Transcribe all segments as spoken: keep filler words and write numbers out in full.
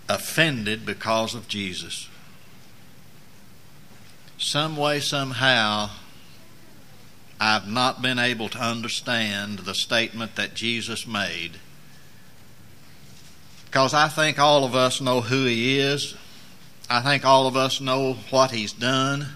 offended because of Jesus. Some way, somehow, I've not been able to understand the statement that Jesus made, because I think all of us know who He is. I think all of us know what He's done.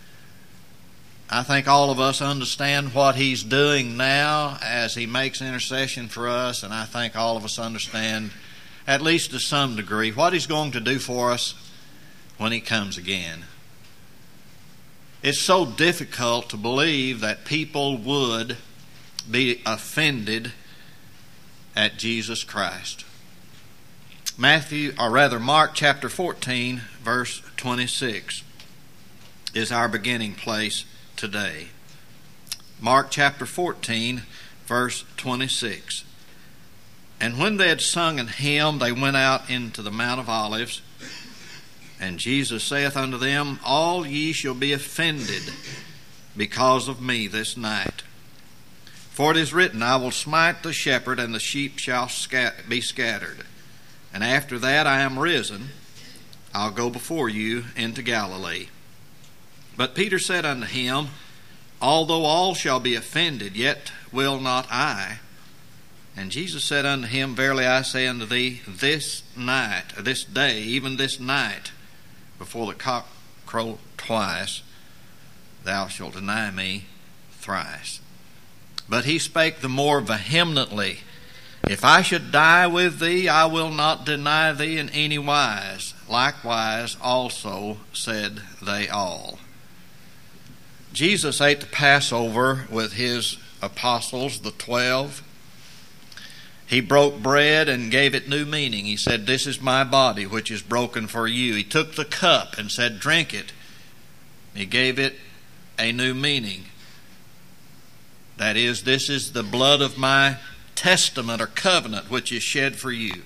I think all of us understand what He's doing now as He makes intercession for us, and I think all of us understand, at least to some degree, what He's going to do for us when He comes again. It's so difficult to believe that people would be offended at Jesus Christ. Matthew, or rather Mark chapter fourteen, verse twenty-six is our beginning place today. Mark chapter fourteen, verse twenty-six. And when they had sung an hymn, they went out into the Mount of Olives. And Jesus saith unto them, All ye shall be offended because of me this night. For it is written, I will smite the shepherd, and the sheep shall scat- be scattered. And after that I am risen, I'll go before you into Galilee. But Peter said unto him, Although all shall be offended, yet will not I. And Jesus said unto him, Verily I say unto thee, this night, this day, even this night, before the cock crow twice, thou shalt deny me thrice. But he spake the more vehemently, If I should die with thee, I will not deny thee in any wise. Likewise also said they all. Jesus ate the Passover with His apostles, the twelve. He broke bread and gave it new meaning. He said, This is my body, which is broken for you. He took the cup and said, Drink it. He gave it a new meaning. That is, this is the blood of my testament or covenant, which is shed for you.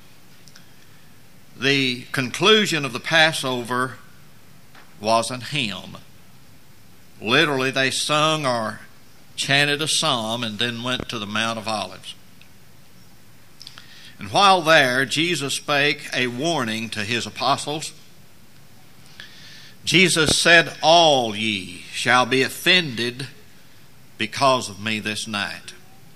The conclusion of the Passover was an hymn. Literally, they sung or chanted a psalm and then went to the Mount of Olives. And while there, Jesus spake a warning to His apostles. Jesus said, All ye shall be offended because of me this night.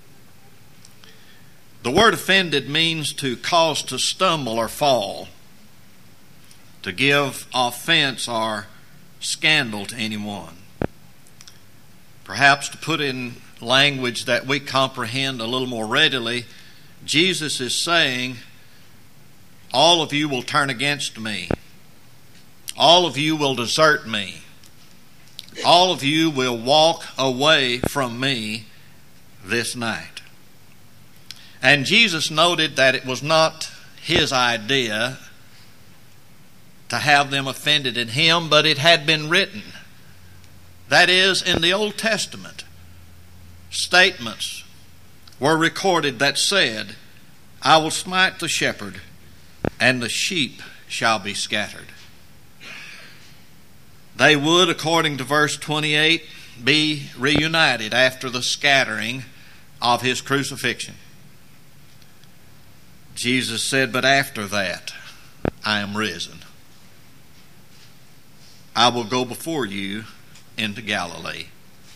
The word offended means to cause to stumble or fall, to give offense or scandal to anyone. Perhaps to put in language that we comprehend a little more readily, Jesus is saying, all of you will turn against me. All of you will desert me. All of you will walk away from me this night. And Jesus noted that it was not His idea to have them offended in Him, but it had been written. That is, in the Old Testament, statements were recorded that said, I will smite the shepherd, and the sheep shall be scattered. They would, according to verse twenty-eight, be reunited after the scattering of His crucifixion. Jesus said, But after that, I am risen. I will go before you into Galilee.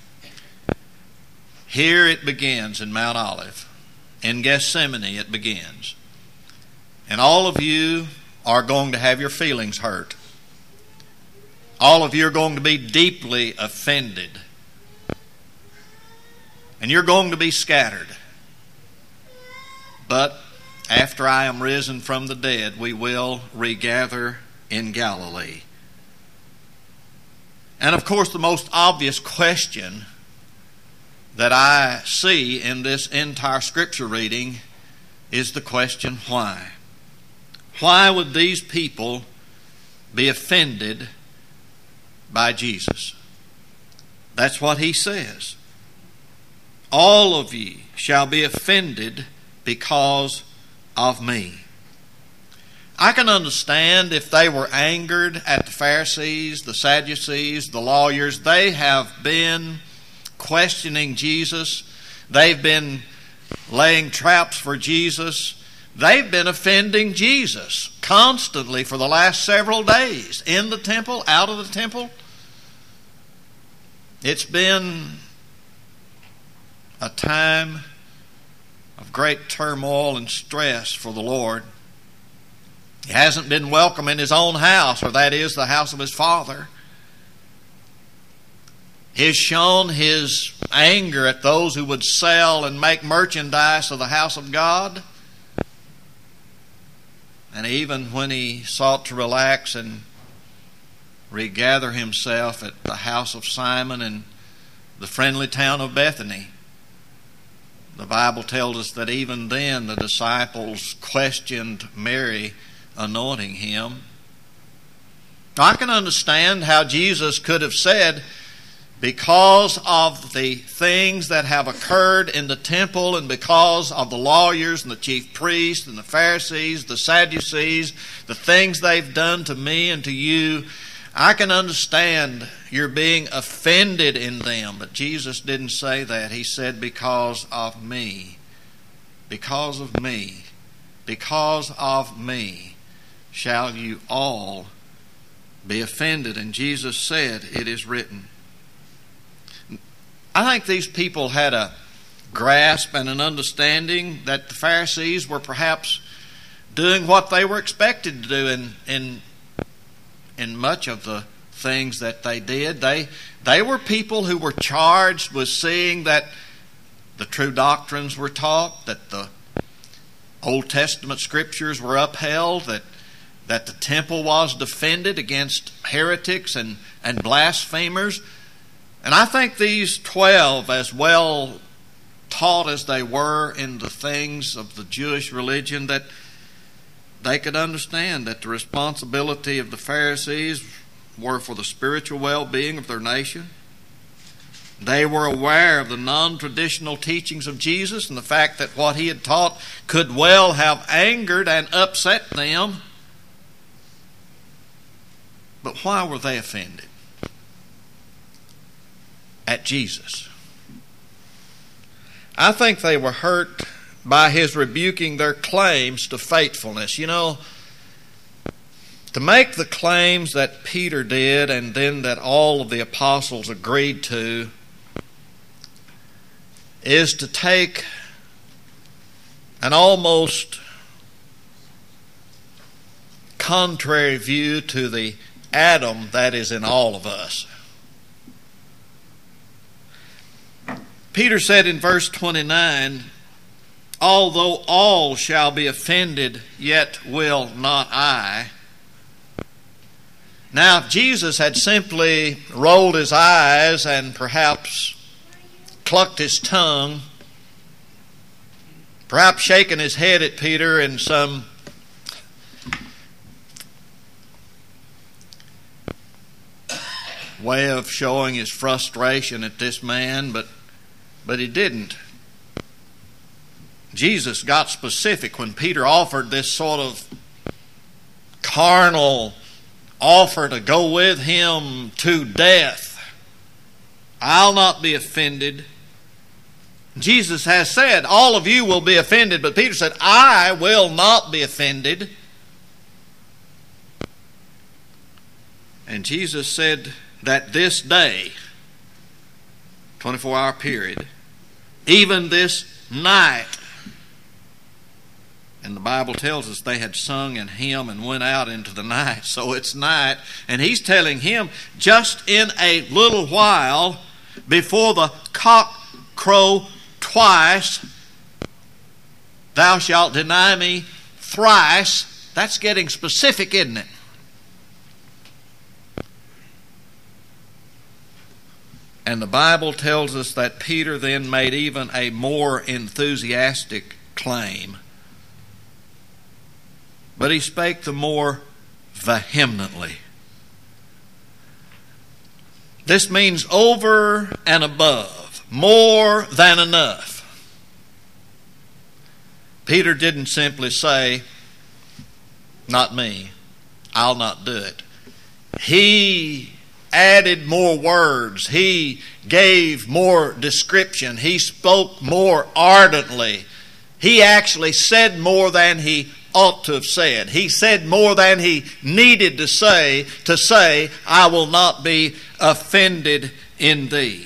Here it begins in Mount Olive. In Gethsemane it begins. And all of you are going to have your feelings hurt. All of you are going to be deeply offended. And you're going to be scattered. But after I am risen from the dead, we will regather in Galilee. And of course, the most obvious question that I see in this entire scripture reading is the question, why? Why would these people be offended by Jesus? That's what He says. All of ye shall be offended because of me. I can understand if they were angered at the Pharisees, the Sadducees, the lawyers. They have been questioning Jesus. They've been laying traps for Jesus. they've been offending Jesus constantly for the last several days, in the temple, out of the temple. It's been a time of great turmoil and stress for the Lord. He hasn't been welcome in his own house, or that is the house of his Father. He has shown his anger at those who would sell and make merchandise of the house of God. And even when he sought to relax and regather himself at the house of Simon in the friendly town of Bethany, the Bible tells us that even then the disciples questioned Mary anointing him. Now, I can understand how Jesus could have said, because of the things that have occurred in the temple and because of the lawyers and the chief priests and the Pharisees, the Sadducees, the things they've done to me and to you, I can understand you're being offended in them. But Jesus didn't say that. He said, because of me. Because of me. Because of me shall you all be offended. And Jesus said, it is written. I think these people had a grasp and an understanding that the Pharisees were perhaps doing what they were expected to do in in, in much of the things that they did. They, they were people who were charged with seeing that the true doctrines were taught, that the Old Testament scriptures were upheld, that that the temple was defended against heretics and, and blasphemers. And I think these twelve, as well taught as they were in the things of the Jewish religion, that they could understand that the responsibility of the Pharisees were for the spiritual well-being of their nation. They were aware of the non-traditional teachings of Jesus and the fact that what he had taught could well have angered and upset them. But why were they offended at Jesus? I think they were hurt by his rebuking their claims to faithfulness. You know, to make the claims that Peter did and then that all of the apostles agreed to is to take an almost contrary view to the Adam that is in all of us. Peter said in verse twenty-nine, although all shall be offended, yet will not I. Now, if Jesus had simply rolled his eyes and perhaps clucked his tongue, perhaps shaken his head at Peter in some way of showing his frustration at this man, but but he didn't. Jesus got specific when Peter offered this sort of carnal offer to go with him to death. I'll not be offended. Jesus has said, all of you will be offended, but Peter said, I will not be offended. And Jesus said that this day, twenty-four hour period, even this night, and the Bible tells us they had sung an hymn and went out into the night, so it's night, and he's telling him, just in a little while, before the cock crow twice, thou shalt deny me thrice. That's getting specific, isn't it? And the Bible tells us that Peter then made even a more enthusiastic claim. But he spake the more vehemently. This means over and above, more than enough. Peter didn't simply say, not me, I'll not do it. He added more words. He gave more description. He spoke more ardently He actually said more than he ought to have said. He said more than he needed to say, to say, I will not be offended in thee.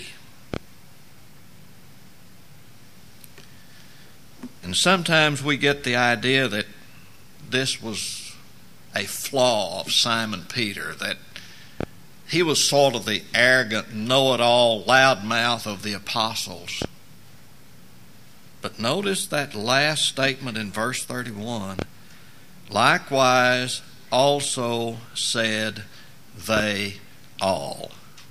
And sometimes we get the idea that this was a flaw of Simon Peter, that he was sort of the arrogant, know-it-all, loudmouth of the apostles. But notice that last statement in verse thirty-one. Likewise also said they all.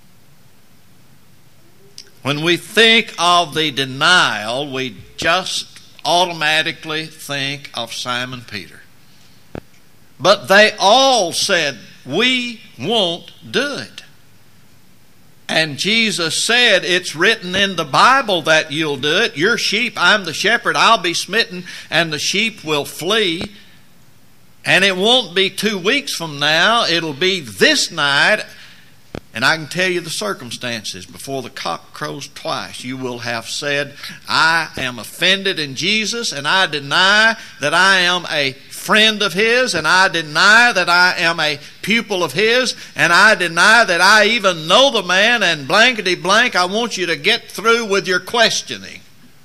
When we think of the denial, we just automatically think of Simon Peter. But they all said, we won't do it. And Jesus said, it's written in the Bible that you'll do it. Your sheep, I'm the shepherd, I'll be smitten, and the sheep will flee. And it won't be two weeks from now, it'll be this night. And I can tell you the circumstances. Before the cock crows twice, you will have said, I am offended in Jesus, and I deny that I am a friend of His, and I deny that I am a pupil of His, and I deny that I even know the man, and blankety blank, I want you to get through with your questioning.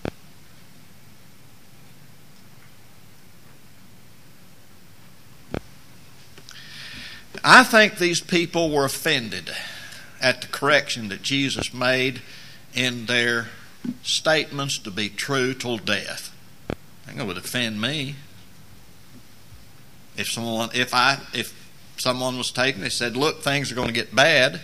I think these people were offended at the correction that Jesus made in their statements to be true till death. I think it would offend me if someone, if I, if someone was taken, they said, "Look, things are going to get bad,"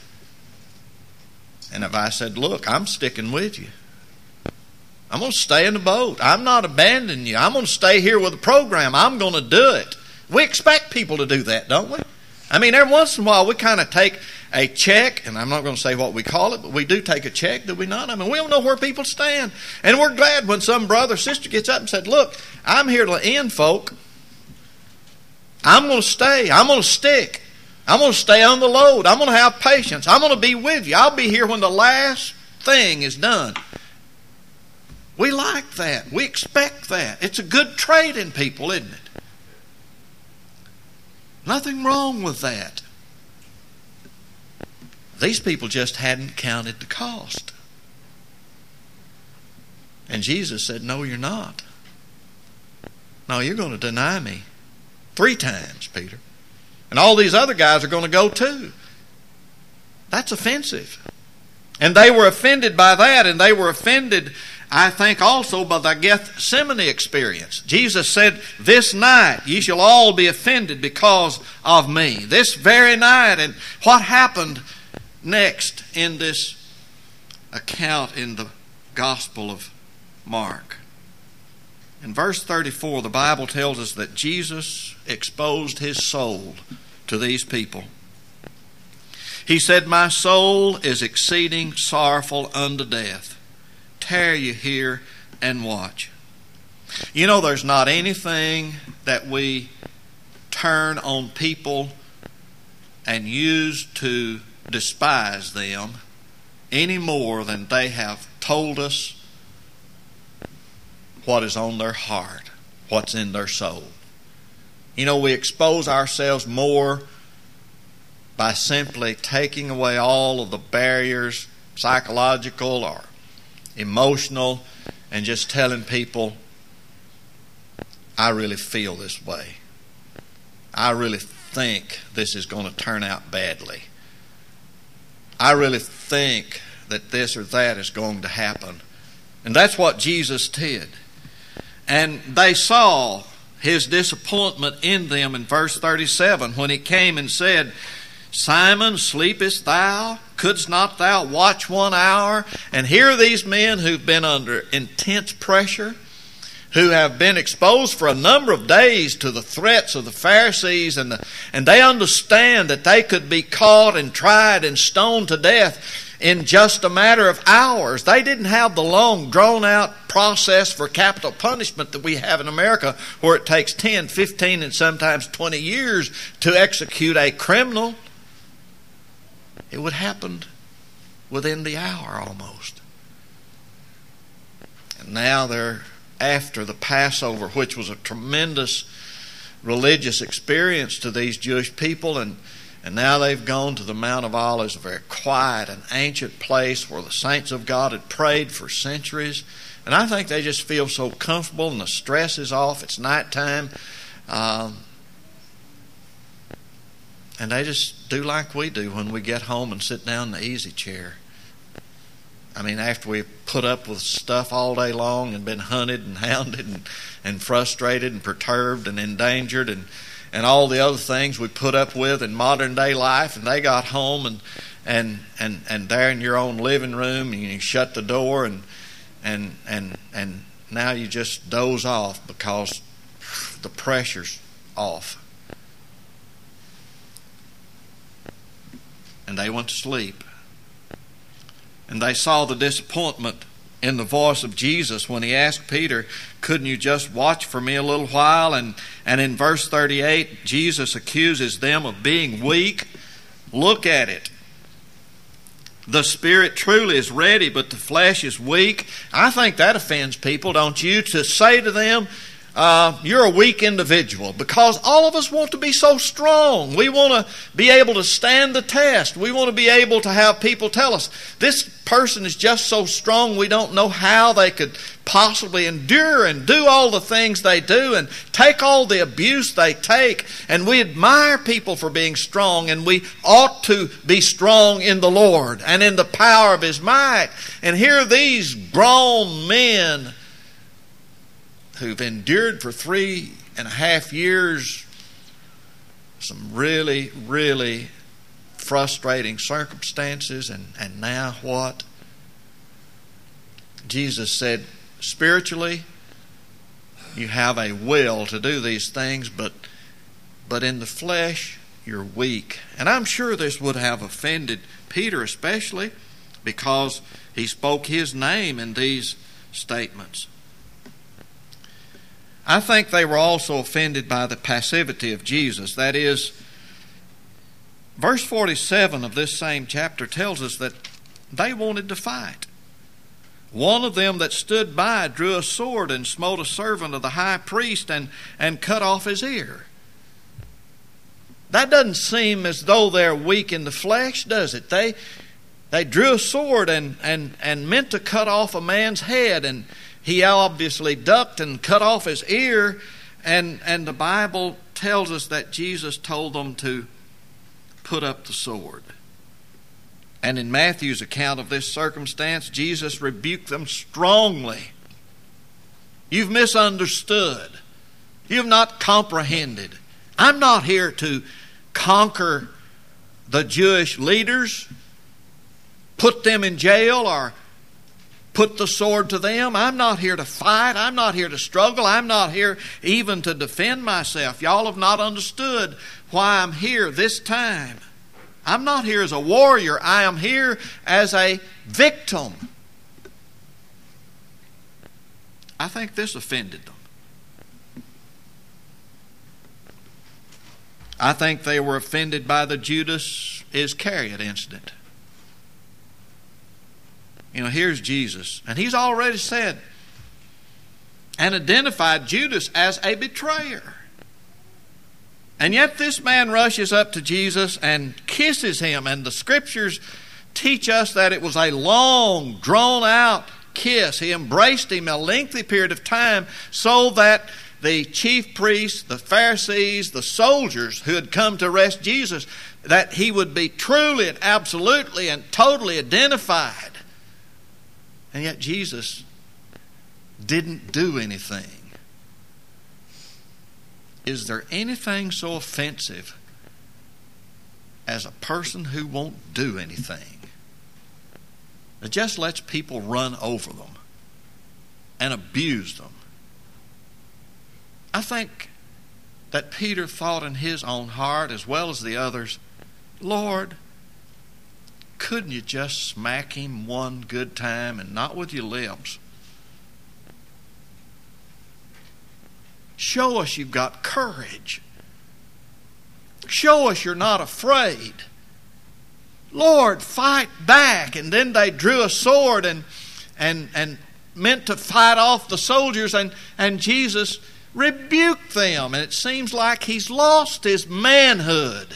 and if I said, "Look, I'm sticking with you. I'm going to stay in the boat. I'm not abandoning you. I'm going to stay here with the program. I'm going to do it." We expect people to do that, don't we? I mean, every once in a while we kind of take a check, and I'm not going to say what we call it, but we do take a check, do we not? I mean, we don't know where people stand. And we're glad when some brother or sister gets up and said, "Look, I'm here to end, folk. I'm going to stay. I'm going to stick. I'm going to stay on the load. I'm going to have patience. I'm going to be with you. I'll be here when the last thing is done." We like that. We expect that. It's a good trait in people, isn't it? Nothing wrong with that. These people just hadn't counted the cost. And Jesus said, "No, you're not. No, you're going to deny me three times, Peter. And all these other guys are going to go too." That's offensive. And they were offended by that, and they were offended, I think, also by the Gethsemane experience. Jesus said, "This night ye shall all be offended because of me." This very night. And what happened next in this account in the Gospel of Mark? In verse thirty-four, the Bible tells us that Jesus exposed his soul to these people. He said, "My soul is exceeding sorrowful unto death. Tarry you here and watch." You know, there's not anything that we turn on people and use to despise them any more than they have told us what is on their heart, what's in their soul. You know, we expose ourselves more by simply taking away all of the barriers, psychological or emotional, and just telling people, "I really feel this way. I really think this is going to turn out badly. I really think that this or that is going to happen." And that's what Jesus did. And they saw his disappointment in them in verse thirty-seven when he came and said, "Simon, sleepest thou? Couldst not thou watch one hour?" And here are these men who've been under intense pressure, who have been exposed for a number of days to the threats of the Pharisees, and the, and they understand that they could be caught and tried and stoned to death in just a matter of hours. They didn't have the long, drawn-out process for capital punishment that we have in America, where it takes ten, fifteen, and sometimes twenty years to execute a criminal. It would happen within the hour almost. And now they're after the Passover, which was a tremendous religious experience to these Jewish people, and, and now they've gone to the Mount of Olives, a very quiet and ancient place where the saints of God had prayed for centuries. And I think they just feel so comfortable, and the stress is off. It's nighttime. Um, and they just do like we do when we get home and sit down in the easy chair. I mean, after we've put up with stuff all day long and been hunted and hounded and, and frustrated and perturbed and endangered and, and all the other things we put up with in modern day life, and they got home and and and, and there in your own living room, and you shut the door, and and and and now you just doze off because the pressure's off. And they went to sleep. And they saw the disappointment in the voice of Jesus when he asked Peter, couldn't you just watch for me a little while? And, and in verse thirty-eight, Jesus accuses them of being weak. Look at it. The spirit truly is ready, but the flesh is weak. I think that offends people, don't you? To say to them, Uh, you're a weak individual, because all of us want to be so strong. We want to be able to stand the test. We want to be able to have people tell us, this person is just so strong we don't know how they could possibly endure and do all the things they do and take all the abuse they take. And we admire people for being strong, and we ought to be strong in the Lord and in the power of His might. And here are these grown men who've endured for three and a half years some really, really frustrating circumstances, and, and now what? Jesus said, spiritually, you have a will to do these things, but but in the flesh, you're weak. And I'm sure this would have offended Peter especially, because he spoke his name in these statements. I think they were also offended by the passivity of Jesus. That is, verse forty-seven of this same chapter tells us that they wanted to fight. One of them that stood by drew a sword and smote a servant of the high priest and, and cut off his ear. That doesn't seem as though they're weak in the flesh, does it? They they drew a sword and, and, and meant to cut off a man's head, and he obviously ducked and cut off his ear, and, and the Bible tells us that Jesus told them to put up the sword. And in Matthew's account of this circumstance, Jesus rebuked them strongly. You've misunderstood. You've not comprehended. I'm not here to conquer the Jewish leaders, put them in jail, or put the sword to them. I'm not here to fight. I'm not here to struggle. I'm not here even to defend myself. Y'all have not understood why I'm here this time. I'm not here as a warrior. I am here as a victim. I think this offended them. I think they were offended by the Judas Iscariot incident. You know, here's Jesus, and he's already said and identified Judas as a betrayer. And yet this man rushes up to Jesus and kisses him, and the scriptures teach us that it was a long, drawn-out kiss. He embraced him a lengthy period of time so that the chief priests, the Pharisees, the soldiers who had come to arrest Jesus, that he would be truly and absolutely and totally identified. And yet Jesus didn't do anything. Is there anything so offensive as a person who won't do anything? That just lets people run over them and abuse them. I think that Peter thought in his own heart, as well as the others, Lord, couldn't you just smack him one good time, and not with your lips? Show us you've got courage. Show us you're not afraid. Lord, fight back. And then they drew a sword and and and meant to fight off the soldiers, and, and Jesus rebuked them. And it seems like he's lost his manhood.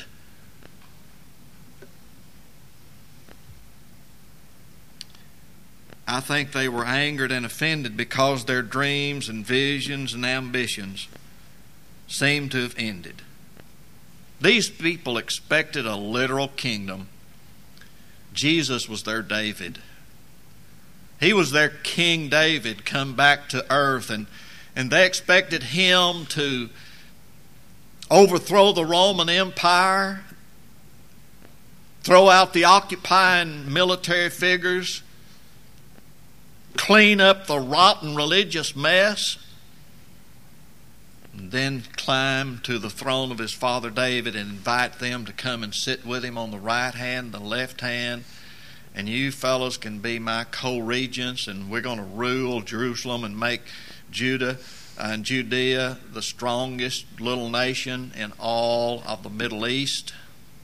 I think they were angered and offended because their dreams and visions and ambitions seemed to have ended. These people expected a literal kingdom. Jesus was their David. He was their King David come back to earth, and, and they expected him to overthrow the Roman Empire, throw out the occupying military figures, clean up the rotten religious mess, and then climb to the throne of his father David and invite them to come and sit with him on the right hand, the left hand, and you fellows can be my co-regents, and we're going to rule Jerusalem and make Judah and Judea the strongest little nation in all of the Middle East.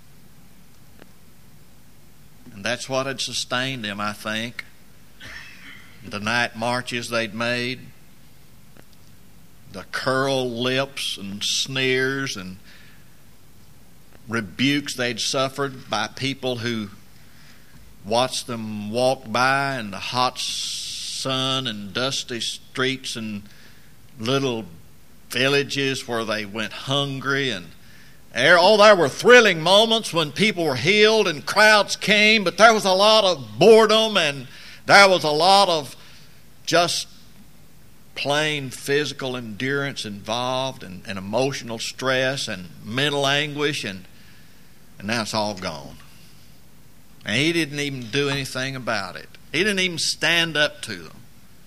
And that's what had sustained them, I think. The night marches they'd made, the curled lips and sneers and rebukes they'd suffered by people who watched them walk by in the hot sun and dusty streets and little villages where they went hungry. And there, oh, there were thrilling moments when people were healed and crowds came, but there was a lot of boredom, and there was a lot of just plain physical endurance involved, and, and emotional stress and mental anguish, and, and now it's all gone. And he didn't even do anything about it. He didn't even stand up to them.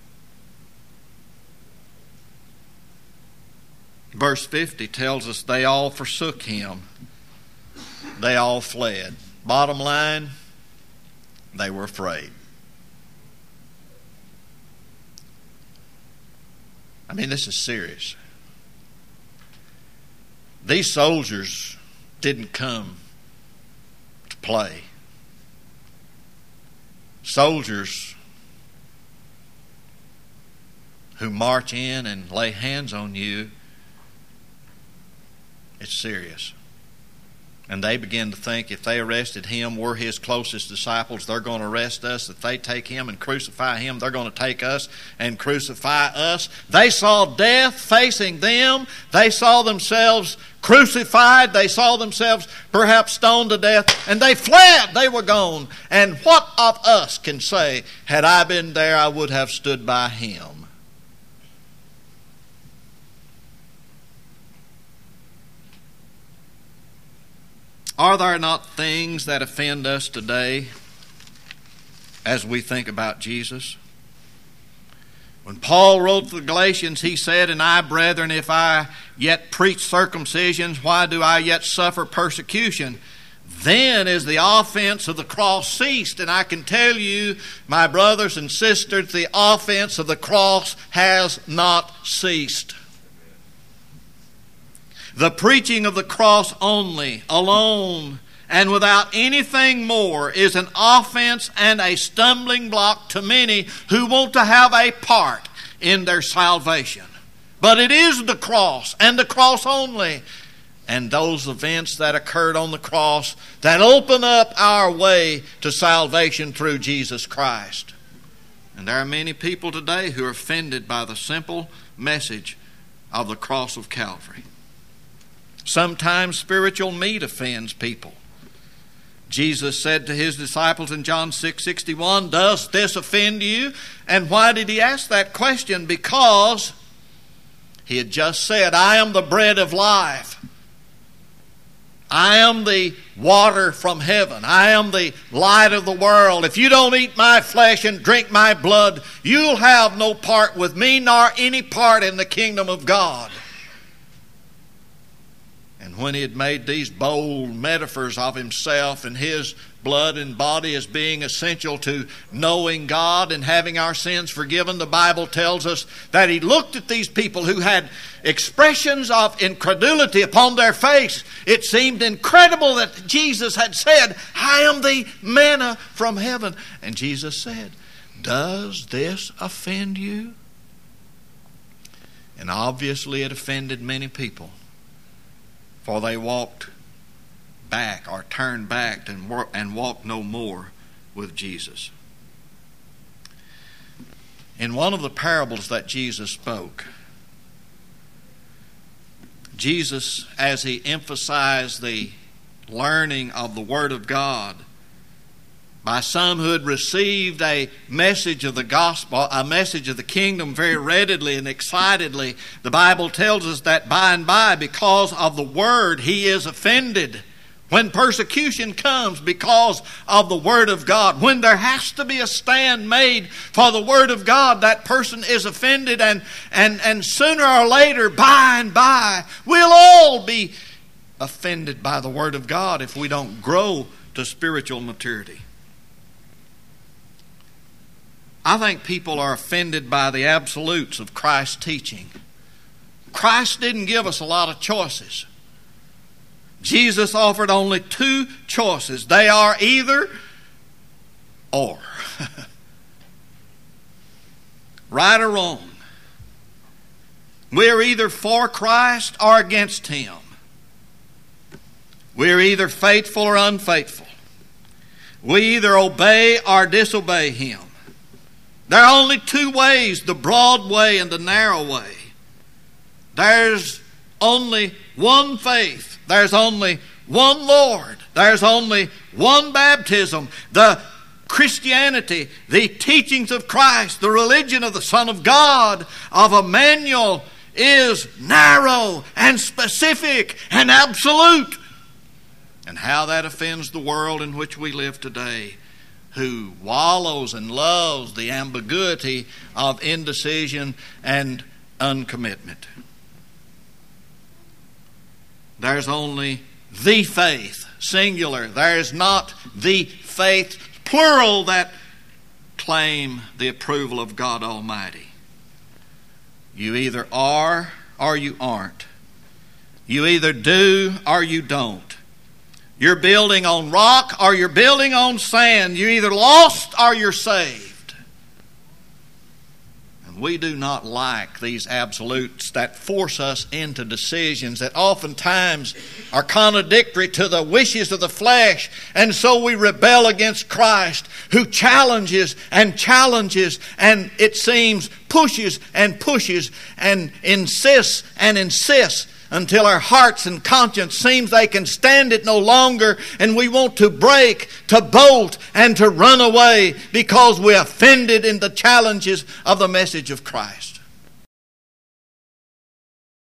Verse fifty tells us they all forsook him. They all fled. Bottom line, they were afraid. I mean, this is serious. These soldiers didn't come to play. Soldiers who march in and lay hands on you, it's serious. And they begin to think if they arrested him, we're his closest disciples, they're going to arrest us. If they take him and crucify him, they're going to take us and crucify us. They saw death facing them. They saw themselves crucified. They saw themselves perhaps stoned to death. And they fled. They were gone. And what of us can say, had I been there, I would have stood by him? Are there not things that offend us today as we think about Jesus? When Paul wrote to the Galatians, he said, "And I, brethren, if I yet preach circumcision, why do I yet suffer persecution? Then is the offense of the cross ceased." And I can tell you, my brothers and sisters, the offense of the cross has not ceased. The preaching of the cross only, alone, and without anything more is an offense and a stumbling block to many who want to have a part in their salvation. But it is the cross and the cross only, and those events that occurred on the cross that open up our way to salvation through Jesus Christ. And there are many people today who are offended by the simple message of the cross of Calvary. Sometimes spiritual meat offends people. Jesus said to his disciples in John six sixty-one, "Does this offend you?" And why did he ask that question? Because he had just said, "I am the bread of life. I am the water from heaven. I am the light of the world. If you don't eat my flesh and drink my blood, you'll have no part with me, nor any part in the kingdom of God." And when he had made these bold metaphors of himself and his blood and body as being essential to knowing God and having our sins forgiven, the Bible tells us that he looked at these people who had expressions of incredulity upon their face. It seemed incredible that Jesus had said, "I am the manna from heaven." And Jesus said, does this offend you? And obviously it offended many people, for they walked back or turned back and, wor- and walked no more with Jesus. In one of the parables that Jesus spoke, Jesus, as he emphasized the learning of the Word of God by some who had received a message of the gospel, a message of the kingdom very readily and excitedly, the Bible tells us that by and by, because of the Word, he is offended. When persecution comes because of the Word of God, when there has to be a stand made for the Word of God, that person is offended, and, and, and sooner or later, by and by, we'll all be offended by the Word of God if we don't grow to spiritual maturity. I think people are offended by the absolutes of Christ's teaching. Christ didn't give us a lot of choices. Jesus offered only two choices. They are either or. Right or wrong. We're either for Christ or against Him. We're either faithful or unfaithful. We either obey or disobey Him. There are only two ways, the broad way and the narrow way. There's only one faith. There's only one Lord. There's only one baptism. The Christianity, the teachings of Christ, the religion of the Son of God, of Emmanuel, is narrow and specific and absolute. And how that offends the world in which we live today, who wallows and loves the ambiguity of indecision and uncommitment. There's only the faith, singular. There's not the faith, plural, that claim the approval of God Almighty. You either are or you aren't. You either do or you don't. You're building on rock or you're building on sand. You're either lost or you're saved. And we do not like these absolutes that force us into decisions that oftentimes are contradictory to the wishes of the flesh. And so we rebel against Christ, who challenges and challenges and, it seems, pushes and pushes and insists and insists until our hearts and conscience seems they can stand it no longer, and we want to break, to bolt, and to run away because we're offended in the challenges of the message of Christ.